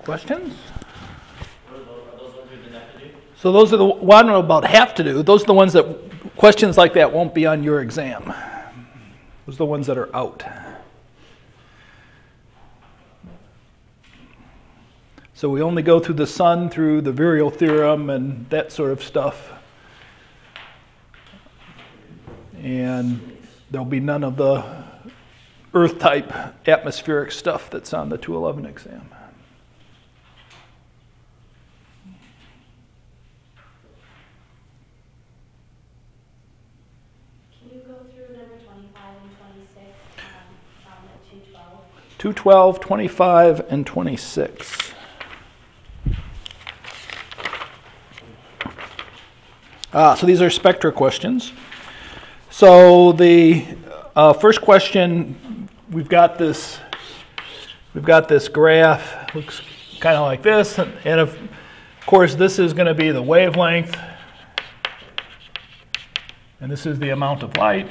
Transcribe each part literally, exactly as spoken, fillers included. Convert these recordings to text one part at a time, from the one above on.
Questions? So those are the one about have to do. Those are the ones that questions like that won't be on your exam. Those are the ones that are out. So we only go through the sun through the virial theorem and that sort of stuff. And there'll be none of the Earth-type atmospheric stuff that's on the two eleven exam. two twelve, twenty-five, and twenty-six. Ah, so these are spectra questions. So the uh, first question, we've got this, we've got this graph, looks kind of like this, and, and of course this is going to be the wavelength, and this is the amount of light.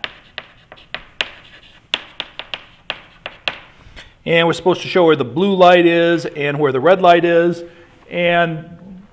And we're supposed to show where the blue light is and where the red light is. And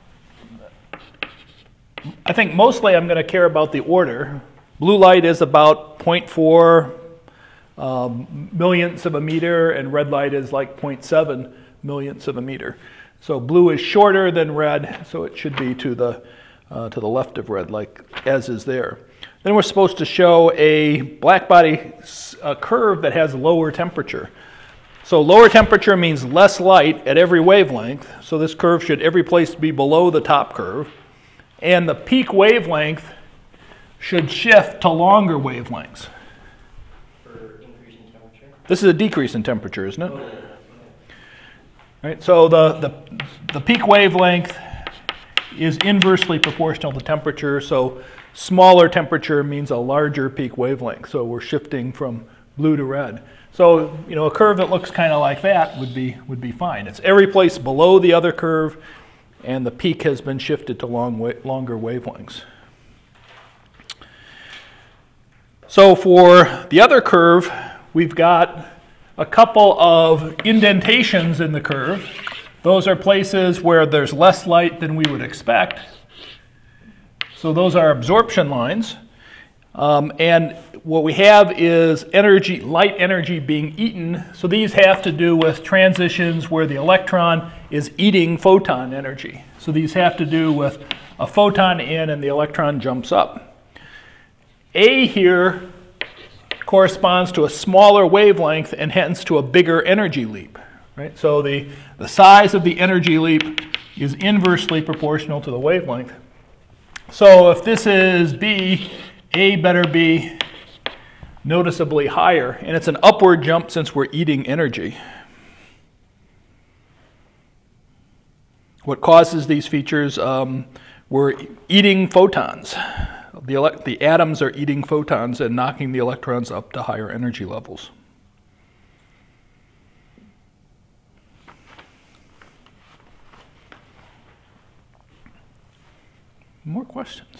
I think mostly I'm going to care about the order. Blue light is about zero point four um, millionths of a meter, and red light is like zero point seven millionths of a meter. So blue is shorter than red, so it should be to the, uh, to the left of red, like as is there. Then we're supposed to show a black body a curve that has lower temperature. So lower temperature means less light at every wavelength. So this curve should every place be below the top curve. And the peak wavelength should shift to longer wavelengths. For increase in temperature? This is a decrease in temperature, isn't it? Oh, yeah. Right, so the, the, the peak wavelength is inversely proportional to temperature. So smaller temperature means a larger peak wavelength. So we're shifting from blue to red. So, you know, a curve that looks kind of like that would be would be fine. It's every place below the other curve, and the peak has been shifted to long wa- longer wavelengths. So for the other curve, we've got a couple of indentations in the curve. Those are places where there's less light than we would expect. So those are absorption lines. Um, and what we have is energy, light energy being eaten. So these have to do with transitions where the electron is eating photon energy. So these have to do with a photon in and the electron jumps up. A here corresponds to a smaller wavelength and hence to a bigger energy leap. Right? So the, the size of the energy leap is inversely proportional to the wavelength. So if this is B, A better be noticeably higher, and it's an upward jump since we're eating energy. What causes these features? Um, we're eating photons. The, ele- the atoms are eating photons and knocking the electrons up to higher energy levels. More questions?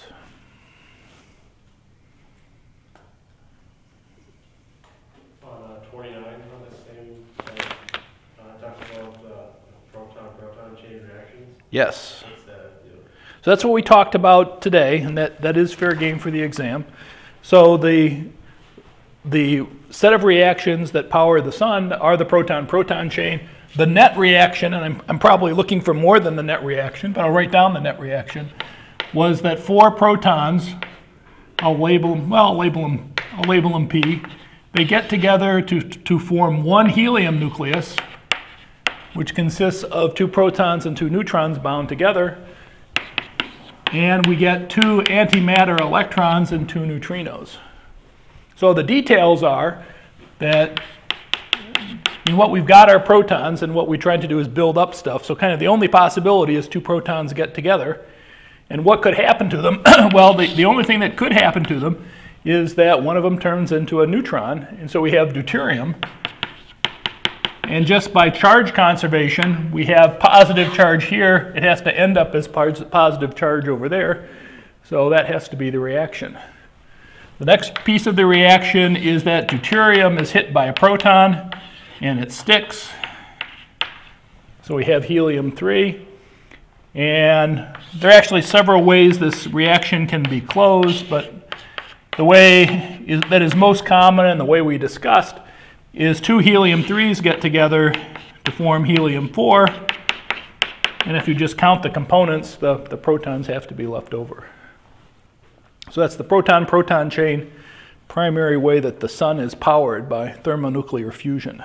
twenty-nine on the same, uh, talks about uh, proton-proton chain reactions. Yes. What's that do? So that's what we talked about today, and that, that is fair game for the exam. So the, the set of reactions that power the sun are the proton-proton chain. The net reaction, and I'm, I'm probably looking for more than the net reaction, but I'll write down the net reaction, was that four protons, I'll label them, well, I'll label them, I'll label them P. They get together to, to form one helium nucleus, which consists of two protons and two neutrons bound together. And we get two antimatter electrons and two neutrinos. So the details are that in what we've got are protons, and what we tried to do is build up stuff. So kind of the only possibility is two protons get together. And what could happen to them? Well, the, the only thing that could happen to them is that one of them turns into a neutron, and so we have deuterium. And just by charge conservation, we have positive charge here. It has to end up as positive charge over there, so that has to be the reaction. The next piece of the reaction is that deuterium is hit by a proton, and it sticks. So we have helium three. And there are actually several ways this reaction can be closed, but the way is, that is most common and the way we discussed is two helium threes get together to form helium four. And if you just count the components, the, the protons have to be left over. So that's the proton-proton chain, primary way that the sun is powered by thermonuclear fusion.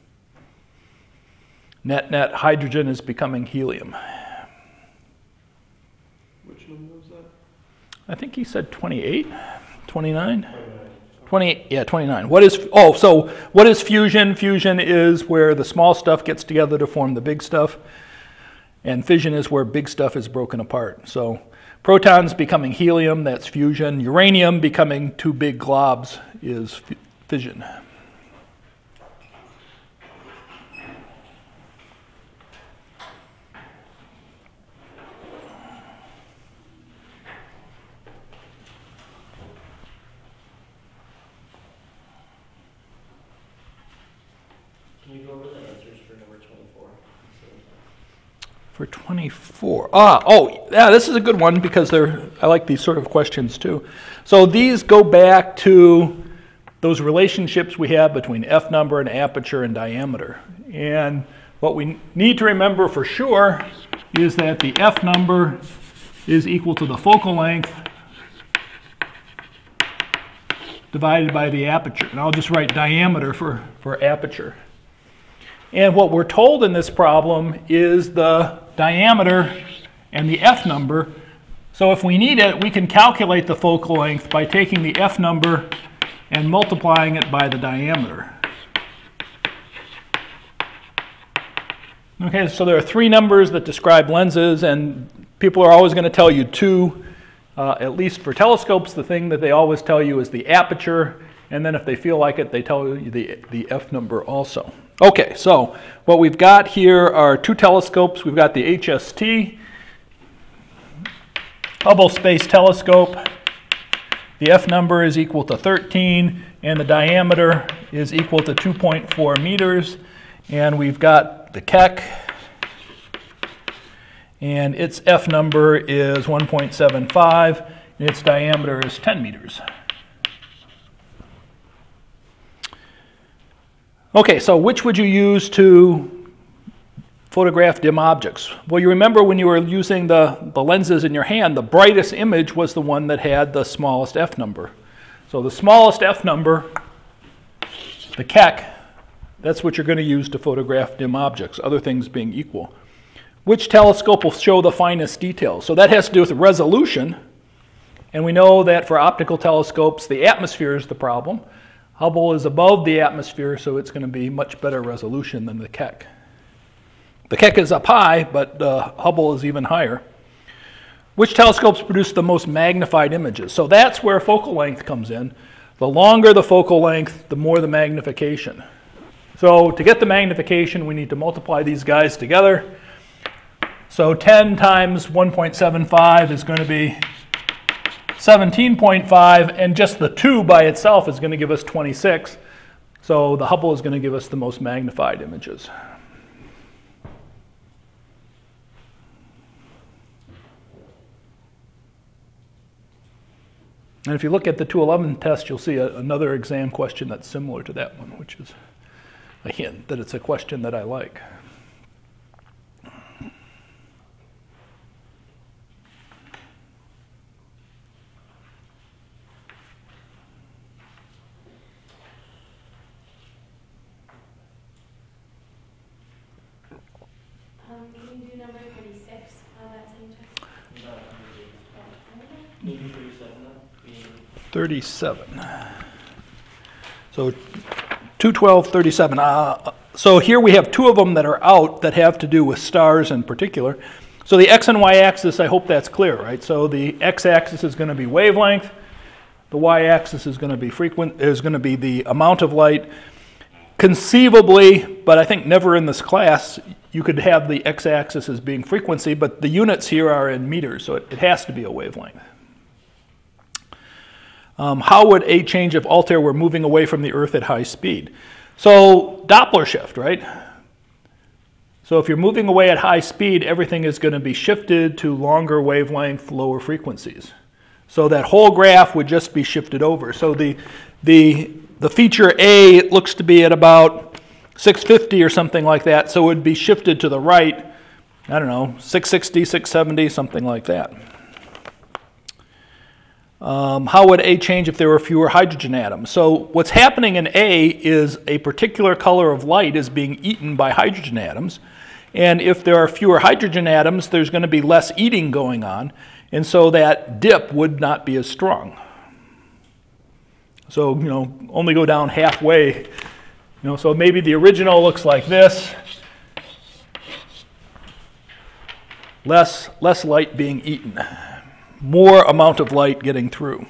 Net-net, hydrogen is becoming helium. Which number was that? I think he said twenty-eight, twenty-nine? twenty-eight, yeah, twenty-nine. What is, oh, so what is fusion? Fusion is where the small stuff gets together to form the big stuff. And fission is where big stuff is broken apart. So protons becoming helium, that's fusion. Uranium becoming two big globs is f- fission. Can you go over the answers for number twenty-four? For twenty-four, ah, oh, yeah, this is a good one because they're, I like these sort of questions too. So these go back to those relationships we have between F number and aperture and diameter. And what we need to remember for sure is that the F number is equal to the focal length divided by the aperture. And I'll just write diameter for, for aperture. And what we're told in this problem is the diameter and the F number. So if we need it, we can calculate the focal length by taking the F number and multiplying it by the diameter. Okay, so there are three numbers that describe lenses, and people are always going to tell you two. Uh, at least for telescopes, the thing that they always tell you is the aperture, and then if they feel like it, they tell you the, the F number also. Okay, so what we've got here are two telescopes. We've got the H S T, Hubble Space Telescope. The F number is equal to thirteen, and the diameter is equal to two point four meters. And we've got the Keck, and its F number is one point seven five, and its diameter is ten meters. Okay, so which would you use to photograph dim objects? Well, you remember when you were using the, the lenses in your hand, the brightest image was the one that had the smallest F number. So the smallest F number, the Keck, that's what you're going to use to photograph dim objects, other things being equal. Which telescope will show the finest details? So that has to do with resolution, and we know that for optical telescopes, the atmosphere is the problem. Hubble is above the atmosphere, so it's going to be much better resolution than the Keck. The Keck is up high, but uh, Hubble is even higher. Which telescopes produce the most magnified images? So that's where focal length comes in. The longer the focal length, the more the magnification. So to get the magnification, we need to multiply these guys together. So ten times one point seven five is going to be seventeen point five, and just the two by itself is going to give us twenty-six. So the Hubble is going to give us the most magnified images. And if you look at the two eleven test, you'll see a, another exam question that's similar to that one, which is a hint that it's a question that I like. Um, can you do number thirty-six on that same test? Not maybe thirty-seven, maybe. thirty-seven. So two twelve, thirty-seven. Uh, so here we have two of them that are out that have to do with stars in particular. So the x and y axis, I hope that's clear, right? So the x-axis is going to be wavelength. The y-axis is going to be frequent, is going to be the amount of light. Conceivably, but I think never in this class, you could have the x-axis as being frequency, but the units here are in meters, so it, it has to be a wavelength. Um, how would A change if Altair were moving away from the Earth at high speed? So Doppler shift, right? So if you're moving away at high speed, everything is going to be shifted to longer wavelength, lower frequencies. So that whole graph would just be shifted over. So the, the, the feature A, it looks to be at about six fifty or something like that, so it would be shifted to the right, I don't know, six sixty, six seventy, something like that. Um, how would A change if there were fewer hydrogen atoms? So what's happening in A is a particular color of light is being eaten by hydrogen atoms. And if there are fewer hydrogen atoms, there's going to be less eating going on. And so that dip would not be as strong. So, you know, only go down halfway. You know, so maybe the original looks like this. Less, less light being eaten. More amount of light getting through.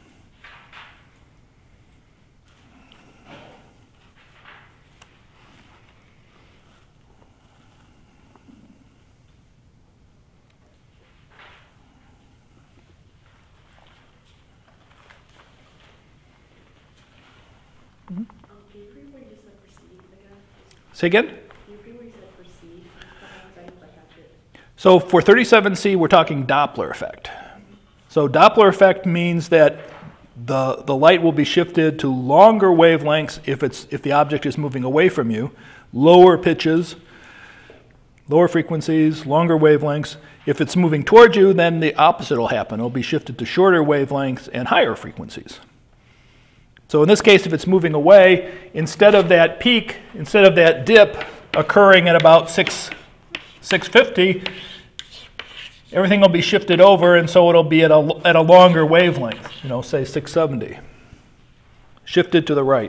Um, can you repeat what you just said for C again? Say again? Can you repeat what you said for C? Sometimes I didn't quite catch it. So for thirty-seven C, we're talking Doppler effect. So Doppler effect means that the, the light will be shifted to longer wavelengths if, it's, if the object is moving away from you, lower pitches, lower frequencies, longer wavelengths. If it's moving towards you, then the opposite will happen. It'll be shifted to shorter wavelengths and higher frequencies. So in this case, if it's moving away, instead of that peak, instead of that dip occurring at about six fifty, everything will be shifted over, and so it'll be at a, at a longer wavelength, you know, say six seventy. Shifted to the right.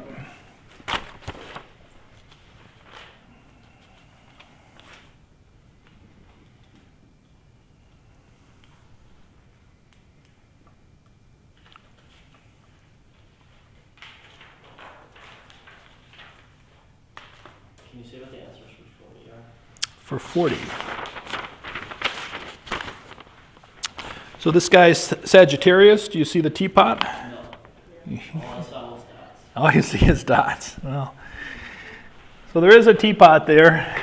Can you say what the answers for forty are? For forty. So this guy's Sagittarius. Do you see the teapot? No. All I saw was dots. All you see is dots. Well, so there is a teapot there.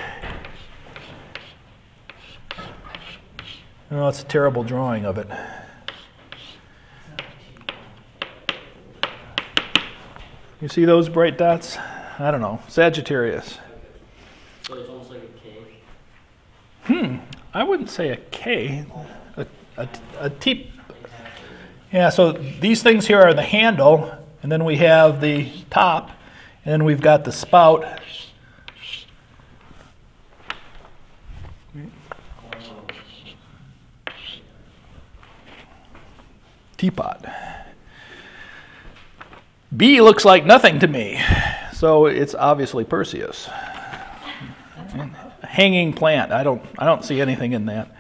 Oh, it's a terrible drawing of it. You see those bright dots? I don't know. Sagittarius. So it's almost like a K. Hmm. I wouldn't say a K. A, a, a T. Yeah, so these things here are the handle, and then we have the top, and then we've got the spout. Teapot. B looks like nothing to me, so it's obviously Perseus. Hanging plant. I don't. I don't see anything in that.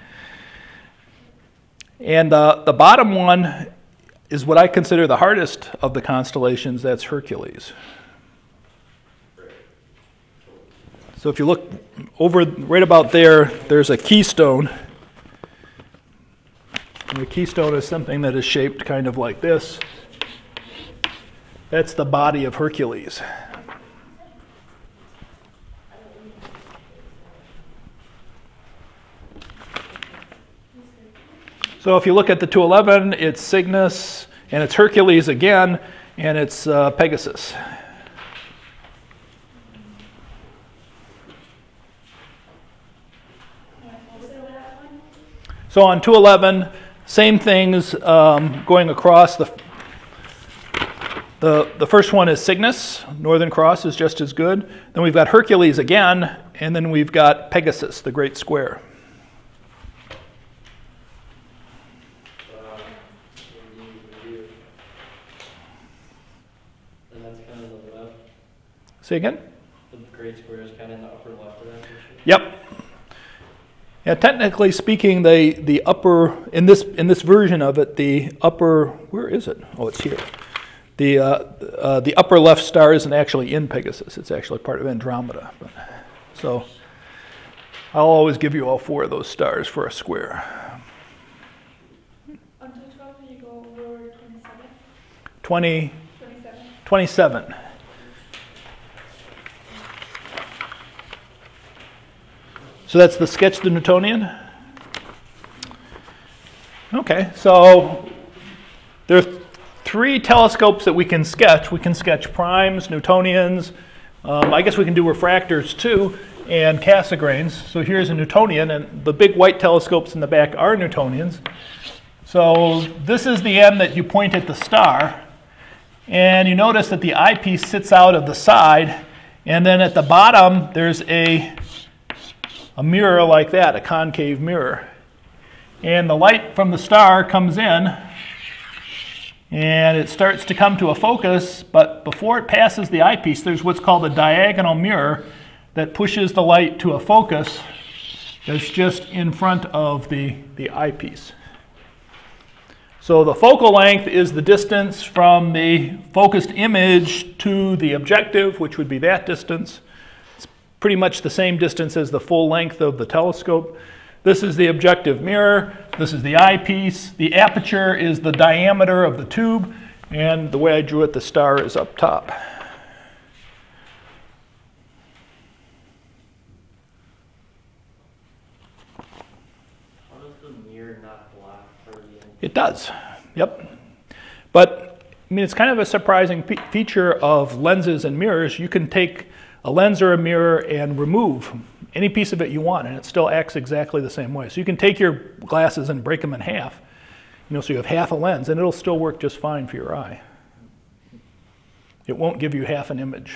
And uh, the bottom one is what I consider the hardest of the constellations. That's Hercules. So if you look over right about there, there's a keystone. And the keystone is something that is shaped kind of like this. That's the body of Hercules. So if you look at the two eleven, it's Cygnus, and it's Hercules again, and it's uh, Pegasus. So on two eleven, same things um, going across. The, the, the first one is Cygnus. Northern Cross is just as good. Then we've got Hercules again, and then we've got Pegasus, the great square. And that's kind of the left. Say again? The great square is kind of in the upper left of that picture. Yep. Yeah, technically speaking, the the upper in this in this version of it, the upper where is it? Oh, it's here. The uh, uh, the upper left star isn't actually in Pegasus. It's actually part of Andromeda. But, so I'll always give you all four of those stars for a square. Until twelve, you go over twenty-seven? twenty, twenty-seven. twenty-seven. So that's the sketch the Newtonian. Okay, so there are three telescopes that we can sketch. We can sketch primes, Newtonians. Um, I guess we can do refractors too, and Cassegrains. So here's a Newtonian, and the big white telescopes in the back are Newtonians. So this is the end that you point at the star, and you notice that the eyepiece sits out of the side, and then at the bottom there's a, a mirror like that, a concave mirror. And the light from the star comes in, and it starts to come to a focus, but before it passes the eyepiece, there's what's called a diagonal mirror that pushes the light to a focus that's just in front of the, the eyepiece. So the focal length is the distance from the focused image to the objective, which would be that distance. It's pretty much the same distance as the full length of the telescope. This is the objective mirror. This is the eyepiece. The aperture is the diameter of the tube, and the way I drew it, the star is up top. How does the mirror not block for the end? It does, yep. But, I mean, it's kind of a surprising fe- feature of lenses and mirrors. You can take a lens or a mirror and remove any piece of it you want, and it still acts exactly the same way. So you can take your glasses and break them in half, you know, so you have half a lens, and it'll still work just fine for your eye. It won't give you half an image.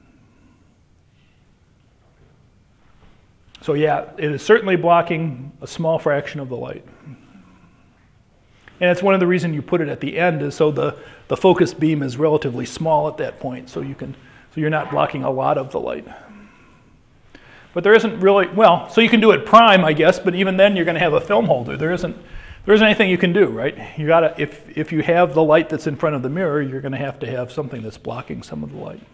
So yeah, it is certainly blocking a small fraction of the light. And it's one of the reasons you put it at the end is so the, the focus beam is relatively small at that point, so you can so you're not blocking a lot of the light. But there isn't really, well, so you can do it prime, I guess, but even then you're going to have a film holder. There isn't there isn't anything you can do, right? You gotta if if you have the light that's in front of the mirror, you're going to have to have something that's blocking some of the light.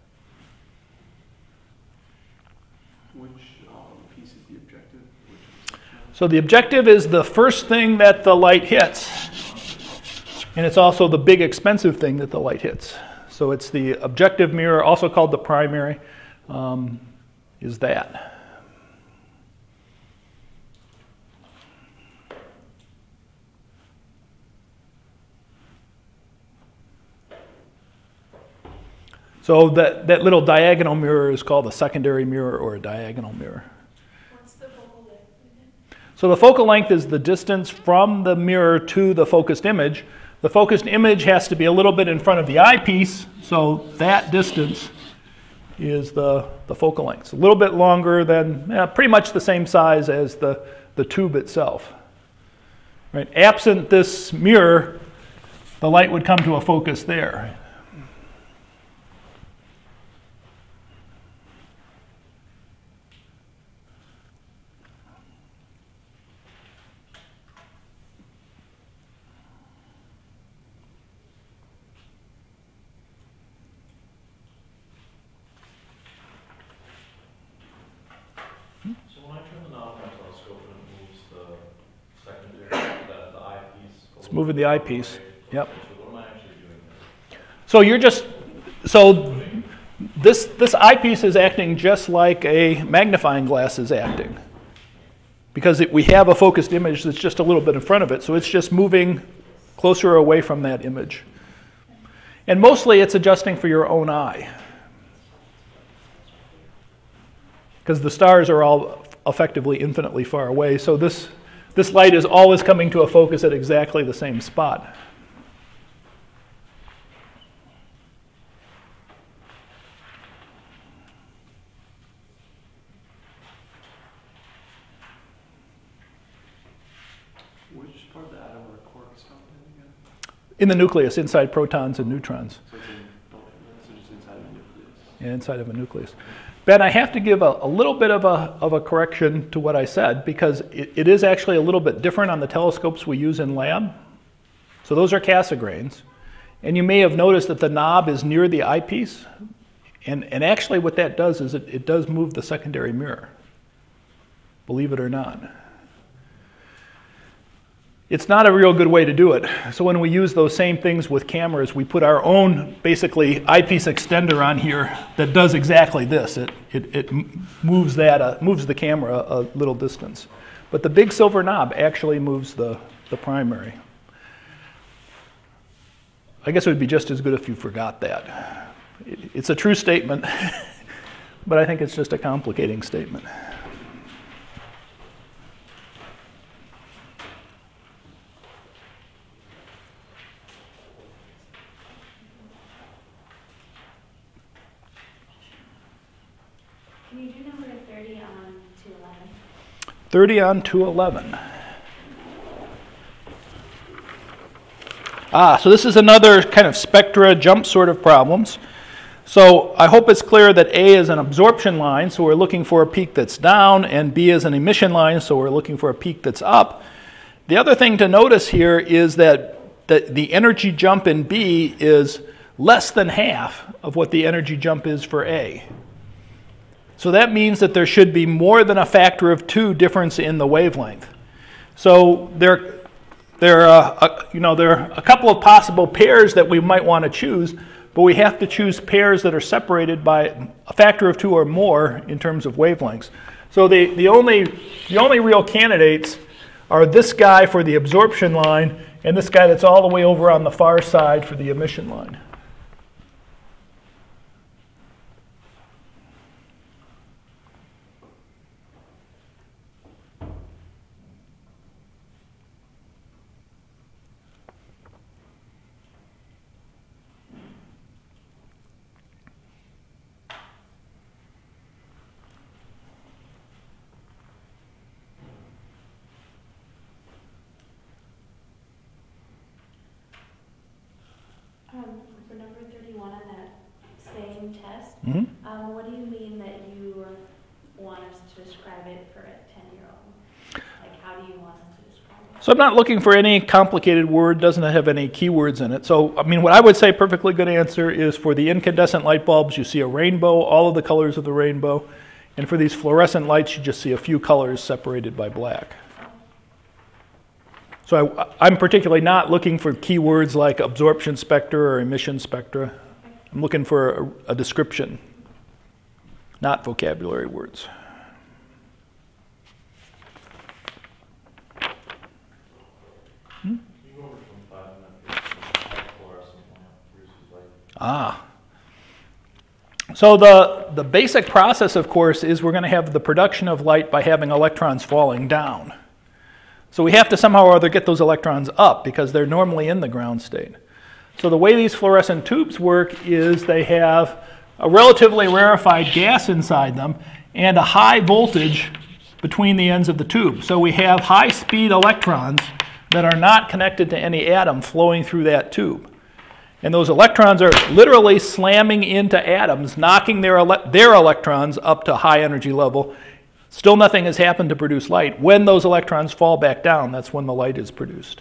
Which um, piece is the objective? Which is So the objective is the first thing that the light hits, and it's also the big expensive thing that the light hits. So it's the objective mirror, also called the primary, um, is that. So that, that little diagonal mirror is called a secondary mirror or a diagonal mirror. What's the focal length? So the focal length is the distance from the mirror to the focused image. The focused image has to be a little bit in front of the eyepiece, so that distance is the, the focal length. It's a little bit longer than, eh, pretty much the same size as the, the tube itself. Right? Absent this mirror, the light would come to a focus there. So when I turn the knob on my telescope and it moves the secondary, the, the eyepiece. It's moving the eyepiece. Yep. So what am I actually doing there? So you're just, so this, this eyepiece is acting just like a magnifying glass is acting. Because it, we have a focused image that's just a little bit in front of it, so it's just moving closer or away from that image. And mostly it's adjusting for your own eye. Because the stars are all effectively infinitely far away, so this, this light is always coming to a focus at exactly the same spot. which part of the atom or quark is found in again? In the nucleus, inside protons and neutrons, So it's, in, so it's inside the nucleus. and inside of a nucleus. Ben, I have to give a, a little bit of a, of a correction to what I said, because it, it is actually a little bit different on the telescopes we use in lab. So those are Cassegrains. And you may have noticed that the knob is near the eyepiece. And, and actually what that does is it, it does move the secondary mirror, believe it or not. it's not a real good way to do it. So when we use those same things with cameras, we put our own, basically, eyepiece extender on here that does exactly this. It, it, it moves, that, uh, moves the camera a little distance. But the big silver knob actually moves the, the primary. I guess it would be just as good if you forgot that. It, it's a true statement, but I think it's just a complicating statement. Can you do number thirty on two eleven? thirty on two eleven. Ah, so this is another kind of spectra jump sort of problems. So I hope it's clear that A is an absorption line, so we're looking for a peak that's down, and B is an emission line, so we're looking for a peak that's up. The other thing to notice here is that the, the energy jump in B is less than half of what the energy jump is for A. So that means that there should be more than a factor of two difference in the wavelength. So there, there, are, uh, you know, there are a couple of possible pairs that we might want to choose, but we have to choose pairs that are separated by a factor of two or more in terms of wavelengths. So the, the, only, the only real candidates are this guy for the absorption line and this guy that's all the way over on the far side for the emission line. Um, for number thirty-one on that same test, Mm-hmm. um, what do you mean that you want us to describe it for a ten-year-old? Like, how do you want us to describe it? So I'm not looking for any complicated word, doesn't have any keywords in it. So, I mean, what I would say perfectly good answer is for the incandescent light bulbs, you see a rainbow, all of the colors of the rainbow. And for these fluorescent lights, you just see a few colors separated by black. So I, I'm particularly not looking for keywords like absorption spectra or emission spectra. I'm looking for a, a description, not vocabulary words. Hmm? You go over from five and then fluorescent lamp versus light. Ah. So the, the basic process, of course, is we're going to have the production of light by having electrons falling down. So we have to somehow or other get those electrons up because they're normally in the ground state. So the way these fluorescent tubes work is they have a relatively rarefied gas inside them and a high voltage between the ends of the tube. So we have high-speed electrons that are not connected to any atom flowing through that tube. And those electrons are literally slamming into atoms, knocking their, ele- their electrons up to high energy level. Still nothing has happened to produce light. When those electrons fall back down, that's when the light is produced.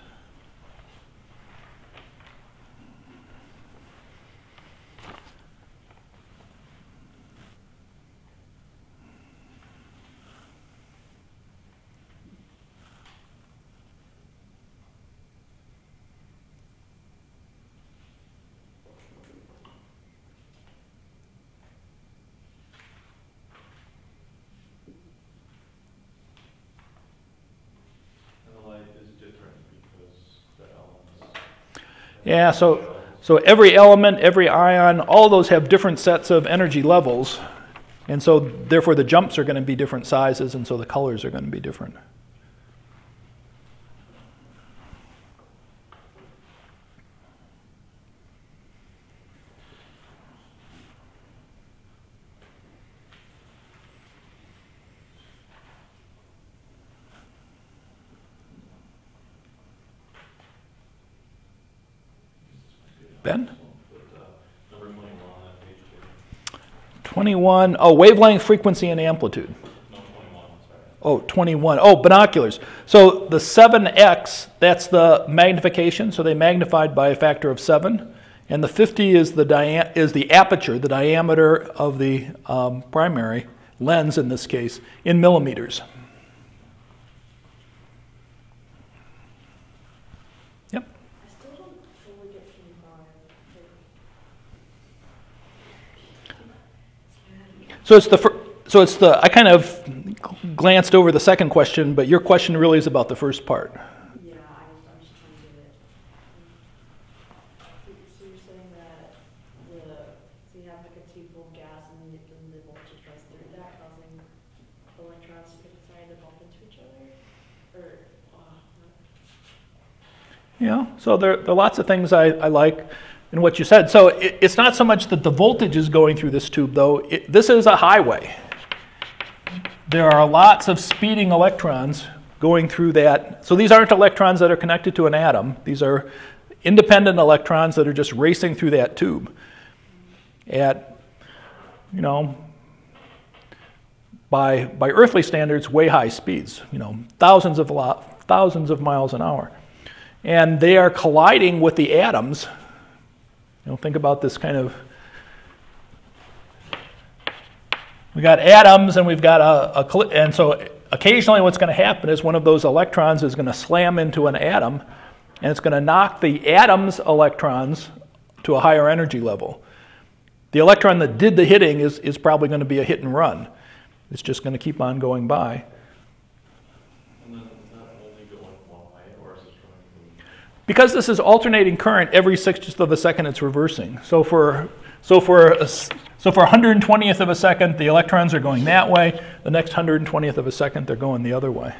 And the light is different because the elements. Yeah, so, so every element, every ion, all those have different sets of energy levels. And so therefore the jumps are going to be different sizes, and so the colors are going to be different. Ben? Number twenty-one on that page two. twenty-one, oh, wavelength, frequency, and amplitude. No, twenty-one, sorry. Oh, twenty-one. Oh, binoculars. So the seven X, that's the magnification, so they magnified by a factor of seven. And the fifty is the, dia- is the aperture, the diameter of the um, primary lens in this case, in millimeters. So it's the fir- so it's the I kind of glanced over the second question, but your question really is about the first part. Yeah, I was, I'm just trying to get it. So so you're saying that the, so you have like a tube full of gas and then the, the voltage runs through that, causing electrons to get excited to bump into each other? Or, uh, Yeah, so there, there are lots of things I, I like in what you said. So it, it's not so much that the voltage is going through this tube, though. It, this is a highway. There are lots of speeding electrons going through that. So these aren't electrons that are connected to an atom. These are independent electrons that are just racing through that tube at, you know, by, by earthly standards, way high speeds, you know, thousands of, lo- thousands of miles an hour. And they are colliding with the atoms. You know, think about this kind of, we got atoms and we've got a, a cl- and so occasionally what's going to happen is one of those electrons is going to slam into an atom and it's going to knock the atom's electrons to a higher energy level. The electron that did the hitting is, is probably going to be a hit and run. It's just going to keep on going by. And then is that only going one way, or is it going Because this is alternating current, every sixtieth of a second it's reversing. So for so for a, so for one hundred twentieth of a second, the electrons are going that way. The next one hundred twentieth of a second, they're going the other way.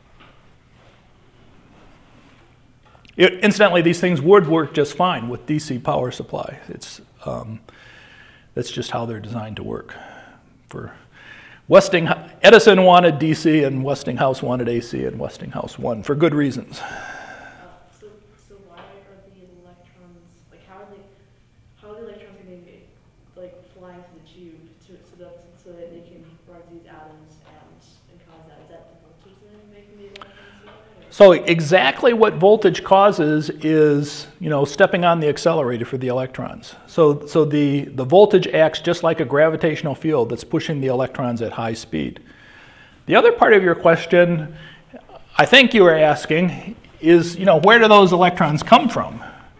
It, incidentally, these things would work just fine with D C power supply. It's um, that's just how they're designed to work. For Westing, Edison wanted D C, and Westinghouse wanted A C, and Westinghouse won for good reasons. uh, so, so why are the electrons, like how are they, how are the electrons going to be, like, flying through the tube to, so that, so that they can run through these atoms and, and cause that? Is that the voltage then making the electrons do that? Or? So exactly what voltage causes is, you know, stepping on the accelerator for the electrons. So, so the, the voltage acts just like a gravitational field that's pushing the electrons at high speed. The other part of your question, I think you were asking, is, you know, where do those electrons come from?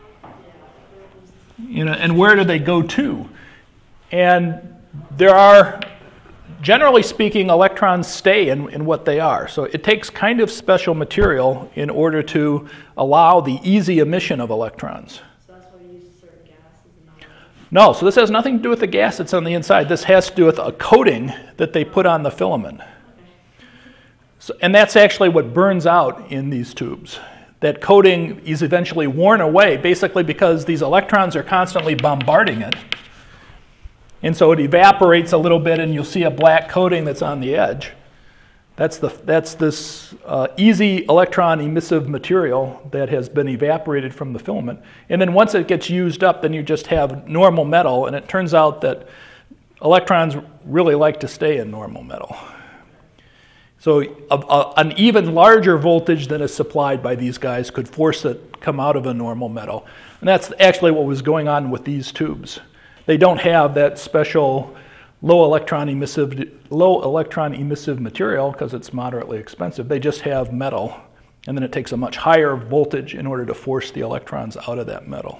You know, and where do they go to? And there are, generally speaking, electrons stay in, in what they are. So it takes kind of special material in order to allow the easy emission of electrons. So that's why you use certain gases and not. No, so this has nothing to do with the gas that's on the inside. This has to do with a coating that they put on the filament. So, and that's actually what burns out in these tubes. That coating is eventually worn away, basically because these electrons are constantly bombarding it. And so it evaporates a little bit and you'll see a black coating that's on the edge. That's, the, that's this uh, easy electron emissive material that has been evaporated from the filament. And then once it gets used up, then you just have normal metal. And it turns out that electrons really like to stay in normal metal. So a, a, an even larger voltage than is supplied by these guys could force it to come out of a normal metal. And that's actually what was going on with these tubes. They don't have that special low electron emissive, low electron emissive material because it's moderately expensive. They just have metal, and then it takes a much higher voltage in order to force the electrons out of that metal.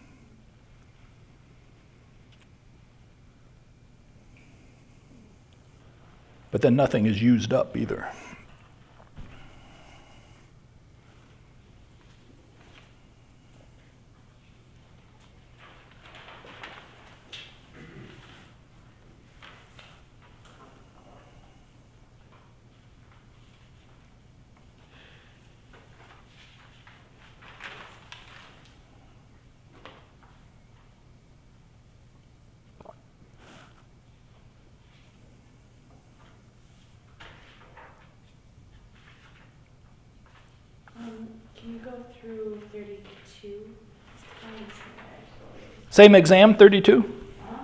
But then nothing is used up either. Um, can you go through thirty-two? Thanks, actually. Same exam, thirty-two.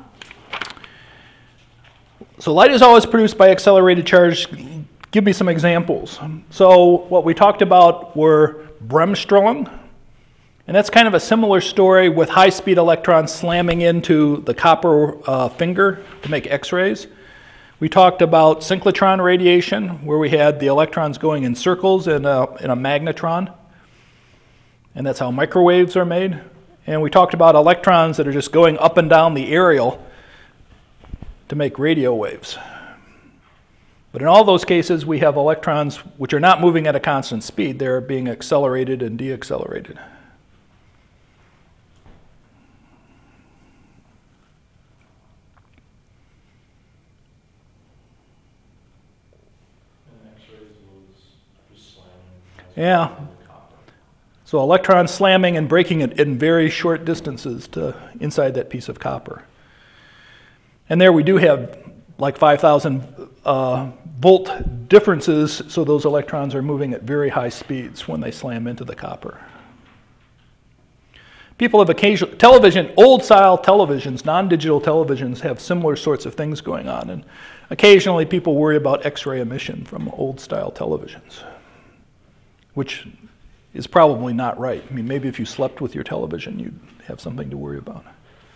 So light is always produced by accelerated charge. Give me some examples. So what we talked about were bremsstrahlung, and that's kind of a similar story with high-speed electrons slamming into the copper uh, finger to make X-rays. We talked about synchrotron radiation, where we had the electrons going in circles in a, in a magnetron, and that's how microwaves are made. And we talked about electrons that are just going up and down the aerial to make radio waves. But in all those cases, we have electrons which are not moving at a constant speed. They're being accelerated and deaccelerated. And X-rays was just slamming. Yeah. So electrons slamming and breaking it in very short distances to inside that piece of copper. And there we do have like five thousand uh, volt differences, so those electrons are moving at very high speeds when they slam into the copper. People have occasionally, television, old style televisions, non-digital televisions have similar sorts of things going on, and occasionally people worry about X-ray emission from old style televisions, which is probably not right. I mean, maybe if you slept with your television, you'd have something to worry about.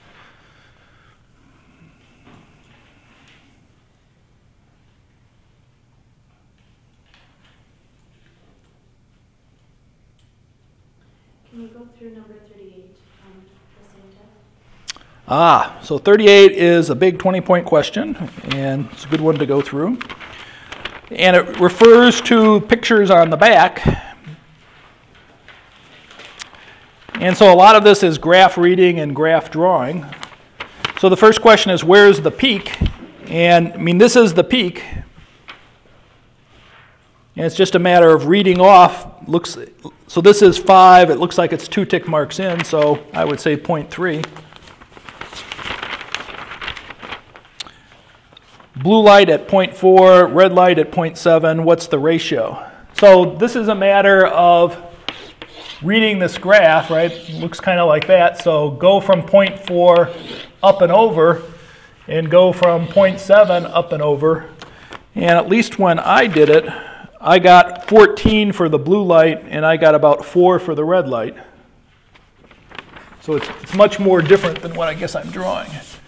Can you go through number thirty-eight um, at the same time? Ah, so thirty-eight is a big twenty-point question, and it's a good one to go through. And it refers to pictures on the back. And so a lot of this is graph reading and graph drawing. So the first question is, where's the peak? And I mean, this is the peak. And it's just a matter of reading off. Looks so this is five. It looks like it's two tick marks in, so I would say zero point three. Blue light at zero point four, red light at zero point seven. What's the ratio? So this is a matter of reading this graph, right? It looks kind of like that. So go from zero point four up and over, and go from zero point seven up and over. And at least when I did it, I got fourteen for the blue light, and I got about four for the red light. So it's, it's much more different than what I guess I'm drawing.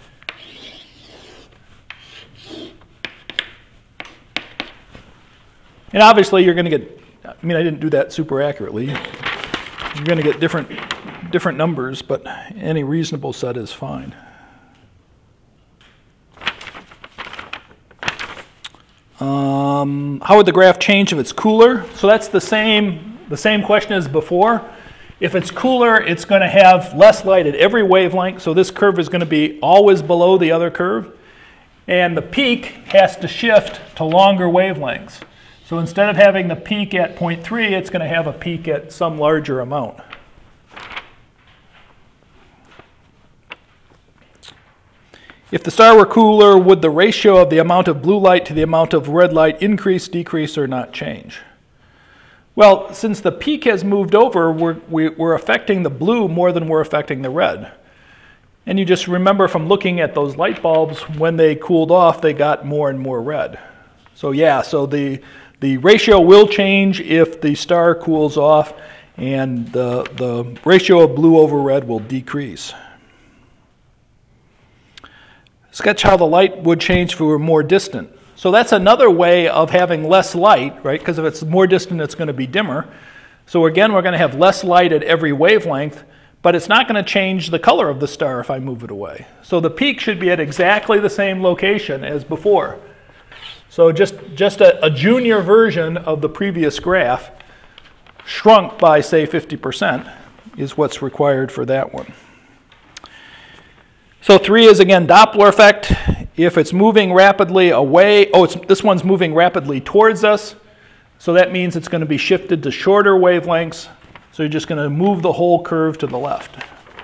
And obviously you're going to get, I mean, I didn't do that super accurately. You're going to get different, different numbers, but any reasonable set is fine. Um, how would the graph change if it's cooler? So that's the same, the same question as before. If it's cooler, it's going to have less light at every wavelength, so this curve is going to be always below the other curve. And the peak has to shift to longer wavelengths. So instead of having the peak at zero point three, it's going to have a peak at some larger amount. If the star were cooler, would the ratio of the amount of blue light to the amount of red light increase, decrease, or not change? Well, since the peak has moved over, we're, we're affecting the blue more than we're affecting the red. And you just remember from looking at those light bulbs, when they cooled off, they got more and more red. So yeah, so the, the ratio will change if the star cools off, and the, the ratio of blue over red will decrease. Sketch how the light would change if we were more distant. So that's another way of having less light, right? Because if it's more distant, it's going to be dimmer. So again, we're going to have less light at every wavelength, but it's not going to change the color of the star if I move it away. So the peak should be at exactly the same location as before. So just, just a, a junior version of the previous graph, shrunk by, say, fifty percent, is what's required for that one. So three is, again, Doppler effect. If it's moving rapidly away, oh, it's, this one's moving rapidly towards us, so that means it's going to be shifted to shorter wavelengths, so you're just going to move the whole curve to the left.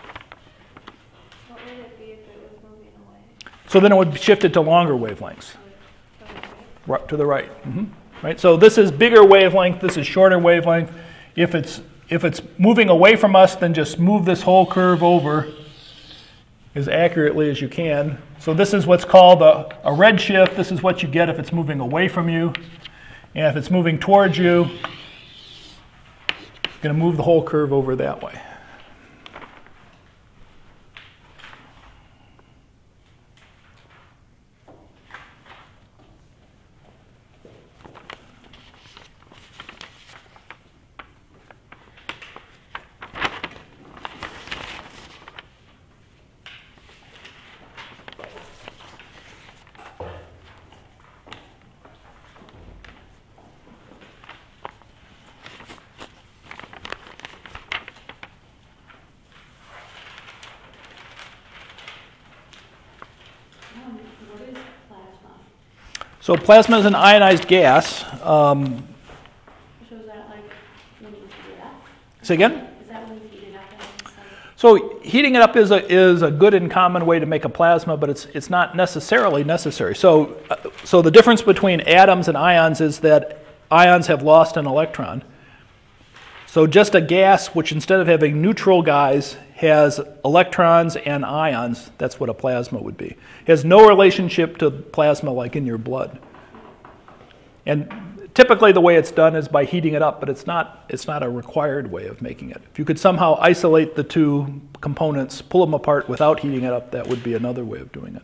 What would it be if it was moving away? So then it would be shifted to longer wavelengths, Okay. right, to the right. Mm-hmm. Right. So this is bigger wavelength, this is shorter wavelength. If it's, if it's moving away from us, then just move this whole curve over as accurately as you can. So this is what's called a, a red shift. This is what you get if it's moving away from you. And if it's moving towards you, you're going to move the whole curve over that way. So plasma is an ionized gas. Um, So is that like when you heat it up? say again? Is that when you heat it up and it's like, So heating it up is a, is a good and common way to make a plasma, but it's, it's not necessarily necessary. So, uh, so the difference between atoms and ions is that ions have lost an electron. So just a gas, which instead of having neutral guys, has electrons and ions, that's what a plasma would be. Has no relationship to plasma like in your blood. And typically the way it's done is by heating it up, but it's not, it's not a required way of making it. If you could somehow isolate the two components, pull them apart without heating it up, that would be another way of doing it.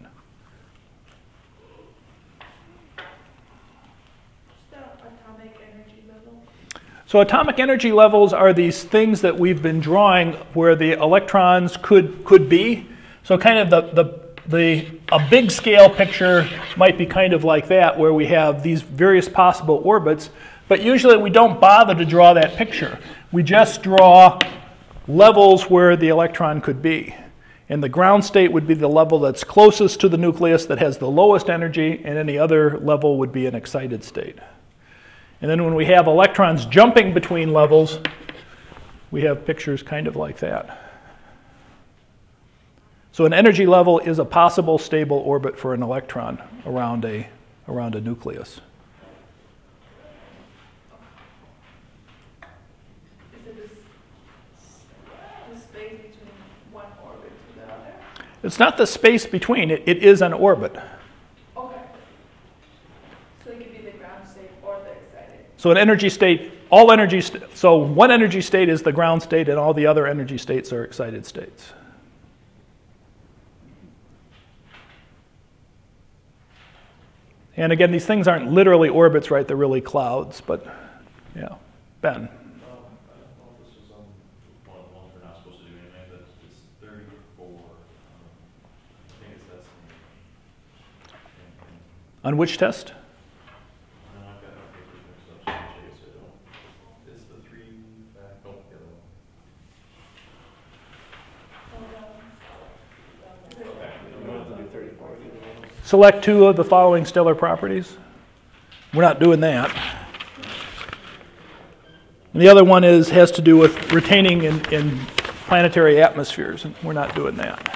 Atomic energy level? So atomic energy levels are these things that we've been drawing where the electrons could, could be. So kind of the, the The, a big scale picture might be kind of like that, where we have these various possible orbits, but usually we don't bother to draw that picture. We just draw levels where the electron could be. And the ground state would be the level that's closest to the nucleus that has the lowest energy, and any other level would be an excited state. And then when we have electrons jumping between levels, we have pictures kind of like that. So an energy level is a possible stable orbit for an electron around a, around a nucleus. Is it this, the space between one orbit to the other? It's not the space between, it, it is an orbit. Okay. So it could be the ground state or the excited. So an energy state, all energy, st- so one energy state is the ground state and all the other energy states are excited states. And again, these things aren't literally orbits, right? They're really clouds, but yeah. Ben? Um, I don't know if this was on one of the ones we're not supposed to do anyway, but it's thirty-four. Um, I think it's that's. On which test? No, I've got my papers mixed up, so I'm chase it. Oh, it's the three fact, oh, the other one. Select two of the following stellar properties. We're not doing that. And the other one is has to do with retaining in, in planetary atmospheres, and we're not doing that.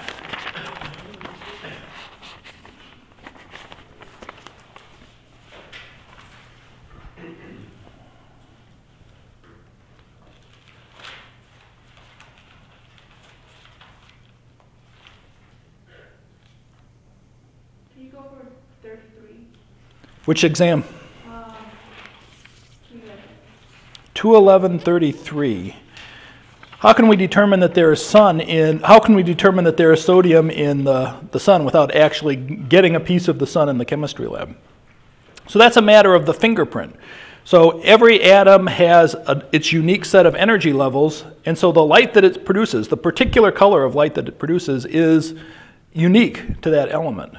Can you go for thirty-three? Which exam? Um, two eleven. two eleven thirty-three. How can we determine that there is sun in, how can we determine that there is sodium in the, the sun without actually getting a piece of the sun in the chemistry lab? So that's a matter of the fingerprint. So every atom has a, its unique set of energy levels, and so the light that it produces, the particular color of light that it produces, is unique to that element.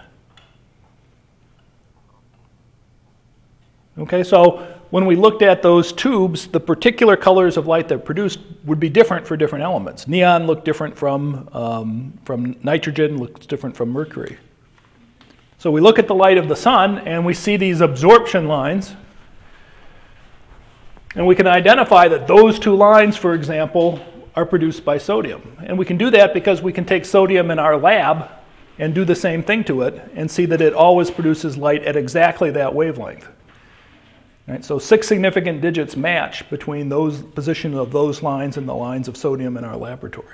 Okay, so when we looked at those tubes, the particular colors of light that produced would be different for different elements. Neon looked different from, um, from nitrogen, looks different from mercury. So we look at the light of the sun and we see these absorption lines. And we can identify that those two lines, for example, are produced by sodium. And we can do that because we can take sodium in our lab and do the same thing to it and see that it always produces light at exactly that wavelength. Right, so six significant digits match between those position of those lines and the lines of sodium in our laboratory.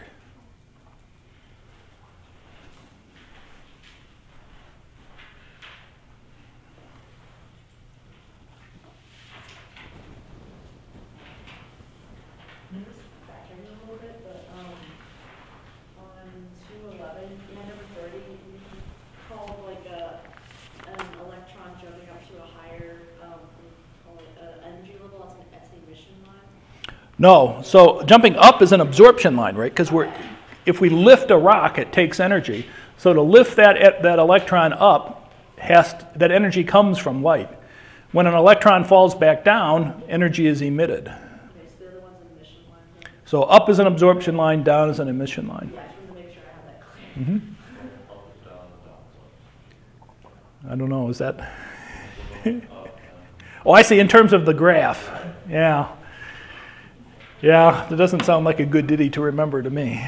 I'm just backtracking a little bit, but, um, on two eleven, yeah, number thirty, you called like a, an electron jumping up to a higher, um, call it a energy level, that's an, that's an emission line? No, so jumping up is an absorption line, right? Because we're, if we lift a rock, it takes energy. So to lift that that electron up, has to, that energy comes from light. When an electron falls back down, energy is emitted. Okay, so the other one's an emission line, then? So up is an absorption line, down is an emission line. Yeah, I just wanted to make sure I have that clear. Mm-hmm. Up, down, down, so. I don't know, is that? Oh, I see, in terms of the graph. Yeah. Yeah, that doesn't sound like a good ditty to remember to me.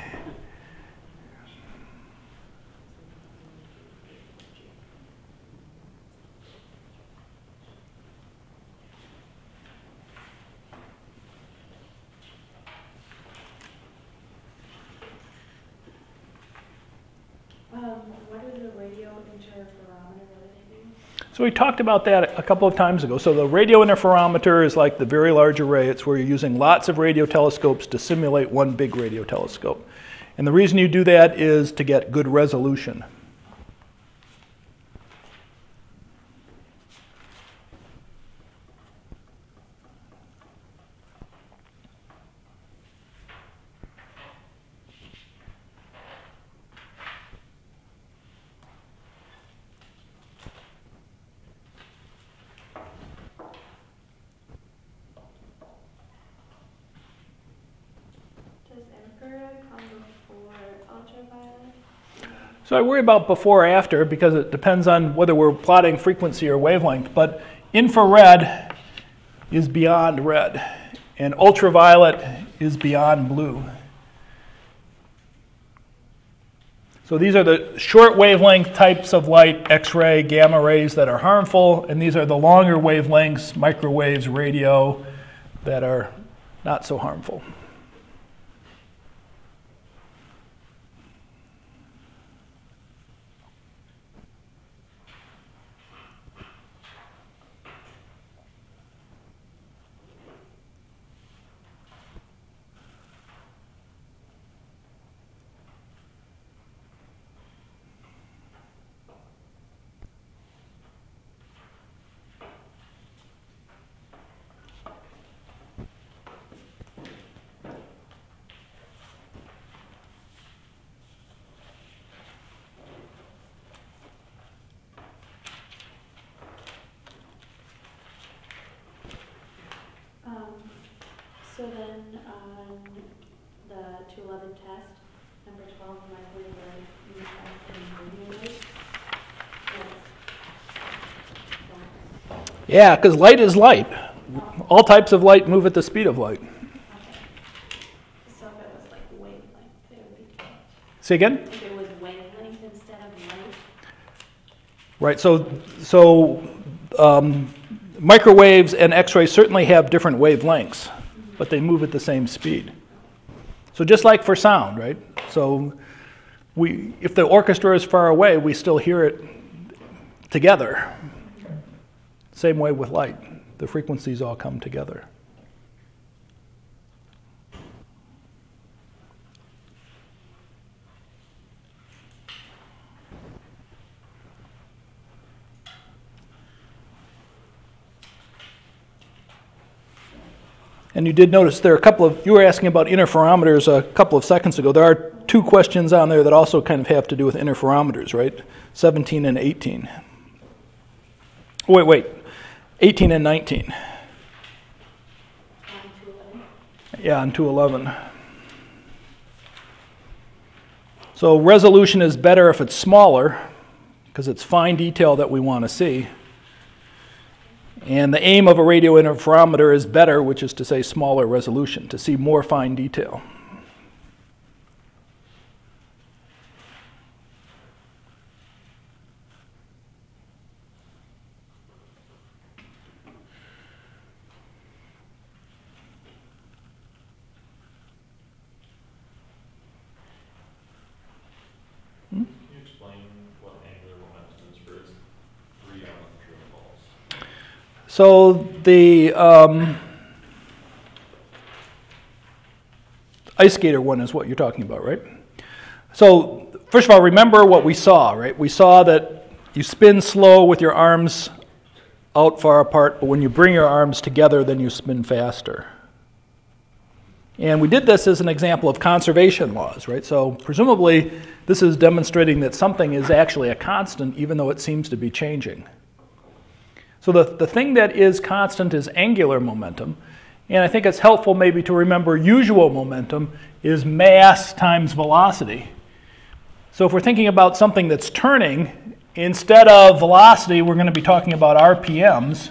Um, what is a radio interferometer, what do they do? So we talked about that a couple of times ago. So the radio interferometer is like the very large array. It's where you're using lots of radio telescopes to simulate one big radio telescope. And the reason you do that is to get good resolution. Does infrared come before ultraviolet? So I worry about before or after because it depends on whether we're plotting frequency or wavelength. But infrared is beyond red, and ultraviolet is beyond blue. So these are the short wavelength types of light, X-ray, gamma rays, that are harmful, and these are the longer wavelengths, microwaves, radio, that are not so harmful. Um, so then on the two eleven test, number twelve, microwave or uniform radio wave. Yes. Yeah, because light is light. All types of light move at the speed of light. Okay. So if it was like wavelength, it would be correct. Say again? If it was wavelength instead of light. Right, so, so um, microwaves and X-rays certainly have different wavelengths, but they move at the same speed. So just like for sound, right? So we, if the orchestra is far away, we still hear it together. Same way with light. The frequencies all come together. And you did notice there are a couple of, you were asking about interferometers a couple of seconds ago. There are two questions on there that also kind of have to do with interferometers, right? seventeen and eighteen. Wait, wait. eighteen and nineteen. On two eleven. Yeah, on two eleven. So resolution is better if it's smaller, because it's fine detail that we want to see. And the aim of a radio interferometer is better, which is to say smaller resolution, to see more fine detail. Can you explain what angular momentum is for its three element true and false? So the um, ice skater one is what you're talking about, right? So first of all, remember what we saw, right? We saw that you spin slow with your arms out far apart, but when you bring your arms together, then you spin faster. And we did this as an example of conservation laws, right? So presumably this is demonstrating that something is actually a constant even though it seems to be changing. So the, the thing that is constant is angular momentum. And I think it's helpful maybe to remember usual momentum is mass times velocity. So if we're thinking about something that's turning instead of velocity, we're going to be talking about R P Ms.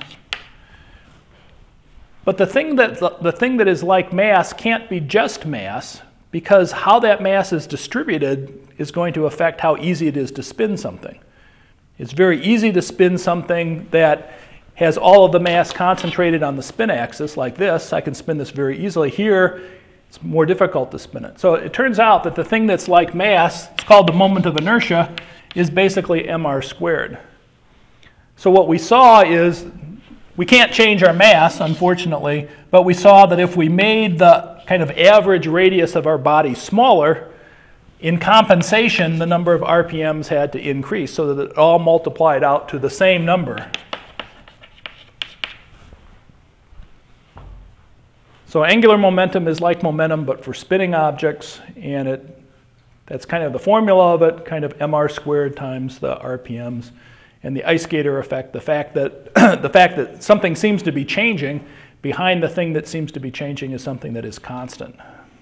But the thing that, the, the thing that is like mass can't be just mass, because how that mass is distributed is going to affect how easy it is to spin something. It's very easy to spin something that has all of the mass concentrated on the spin axis like this. I can spin this very easily. Here, it's more difficult to spin it. So it turns out that the thing that's like mass, it's called the moment of inertia, is basically mr squared. So what we saw is, we can't change our mass, unfortunately, but we saw that if we made the kind of average radius of our body smaller, in compensation, the number of R P Ms had to increase so that it all multiplied out to the same number. So angular momentum is like momentum, but for spinning objects, and it, that's kind of the formula of it, kind of mr squared times the R P Ms. And the ice skater effect, the fact that the fact that something seems to be changing behind the thing that seems to be changing is something that is constant.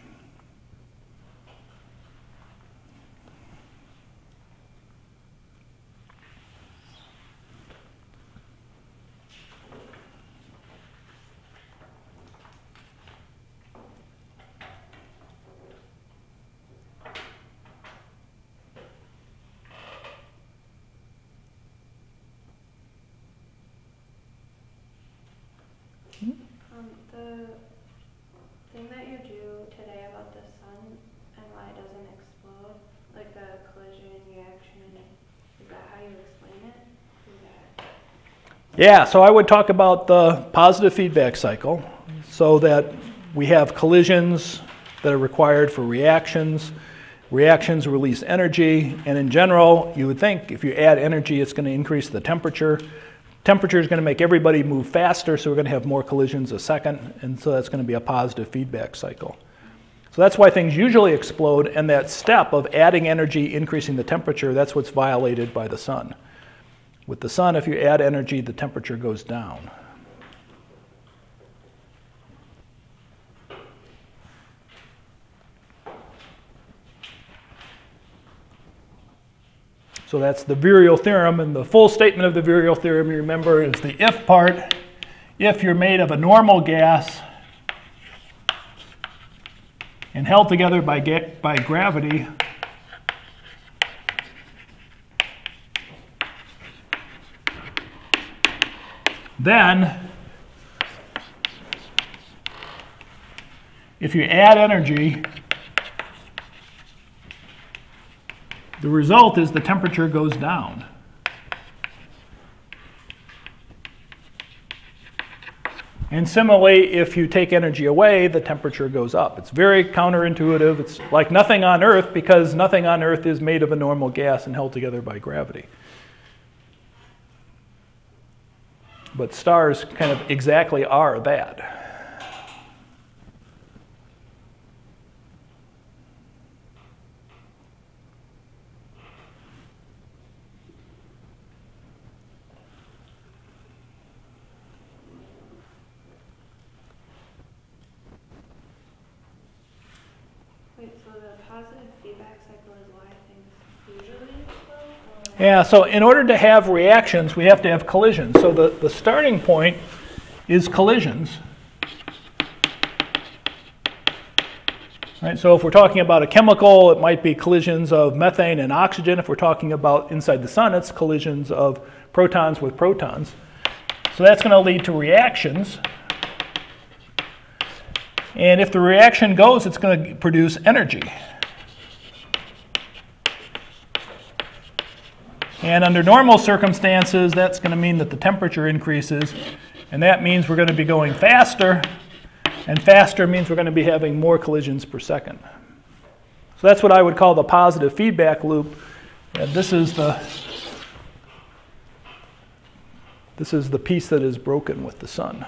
Um, the thing that you do today about the sun and why it doesn't explode, like the collision reaction, is that how you explain it? Is that... Yeah, so I would talk about the positive feedback cycle, so that we have collisions that are required for reactions. Reactions release energy, and in general, you would think if you add energy, it's going to increase the temperature. Temperature is going to make everybody move faster, so we're going to have more collisions a second, and so that's going to be a positive feedback cycle. So that's why things usually explode, and that step of adding energy, increasing the temperature, that's what's violated by the sun. With the sun, if you add energy, the temperature goes down. So that's the virial theorem, and the full statement of the virial theorem, you remember, is the if part. If you're made of a normal gas and held together by, ga by gravity, then if you add energy, the result is the temperature goes down. And similarly, if you take energy away, the temperature goes up. It's very counterintuitive. It's like nothing on Earth, because nothing on Earth is made of a normal gas and held together by gravity. But stars kind of exactly are that. Wait, so the positive feedback cycle is why things usually explode? Yeah, so in order to have reactions, we have to have collisions. So the, the starting point is collisions. Right, so if we're talking about a chemical, it might be collisions of methane and oxygen. If we're talking about inside the sun, it's collisions of protons with protons. So that's going to lead to reactions. And if the reaction goes, it's going to produce energy. And under normal circumstances, that's going to mean that the temperature increases. And that means we're going to be going faster. And faster means we're going to be having more collisions per second. So that's what I would call the positive feedback loop. And this is the, this is the piece that is broken with the sun.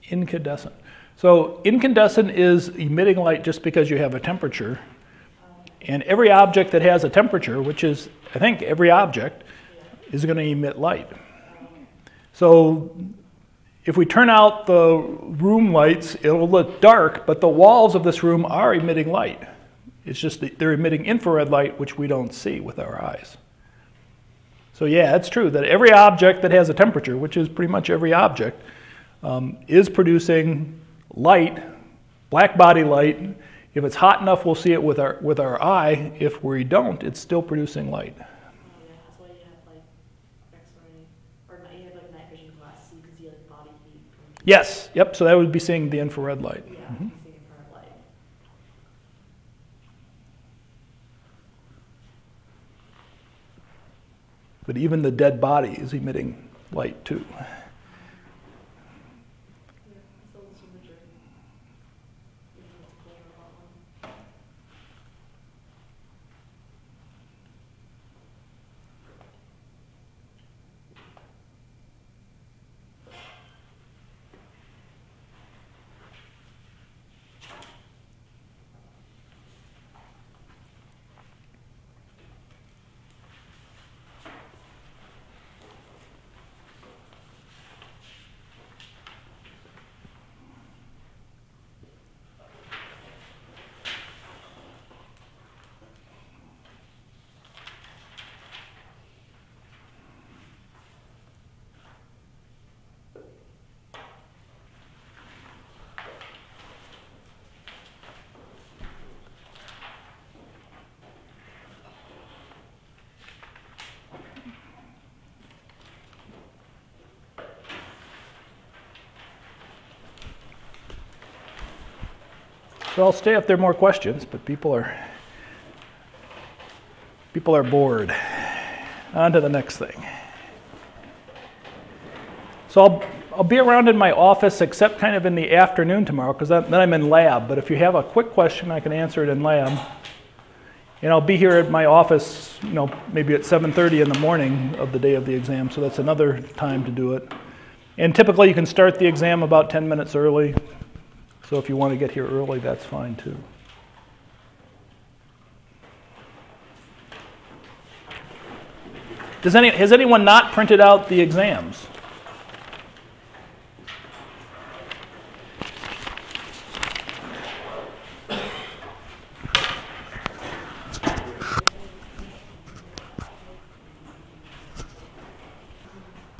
Incandescent. So incandescent is emitting light just because you have a temperature. And every object that has a temperature, which is, I think, every object, is going to emit light. So if we turn out the room lights, it'll look dark, but the walls of this room are emitting light. It's just that they're emitting infrared light, which we don't see with our eyes. So yeah, it's true that every object that has a temperature, which is pretty much every object, um, is producing light, black body light. If it's hot enough, we'll see it with our with our eye. If we don't, it's still producing light. Oh, yeah, that's why you have like X-ray, or not, you have like night vision glasses, so you can see like body heat. From, Yes, yep, so that would be seeing the infrared light. yeah, Mhm. you can see infrared light. But even the dead body is emitting light too. Yeah, so it's super tricky. You can just clear about one. So I'll stay if there are more questions, but people are people are bored. On to the next thing. So I'll, I'll be around in my office except kind of in the afternoon tomorrow because then I'm in lab. But if you have a quick question, I can answer it in lab. And I'll be here at my office, you know, maybe at seven thirty in the morning of the day of the exam. So that's another time to do it. And typically you can start the exam about ten minutes early. So if you want to get here early, that's fine too. Does any, has anyone not printed out the exams?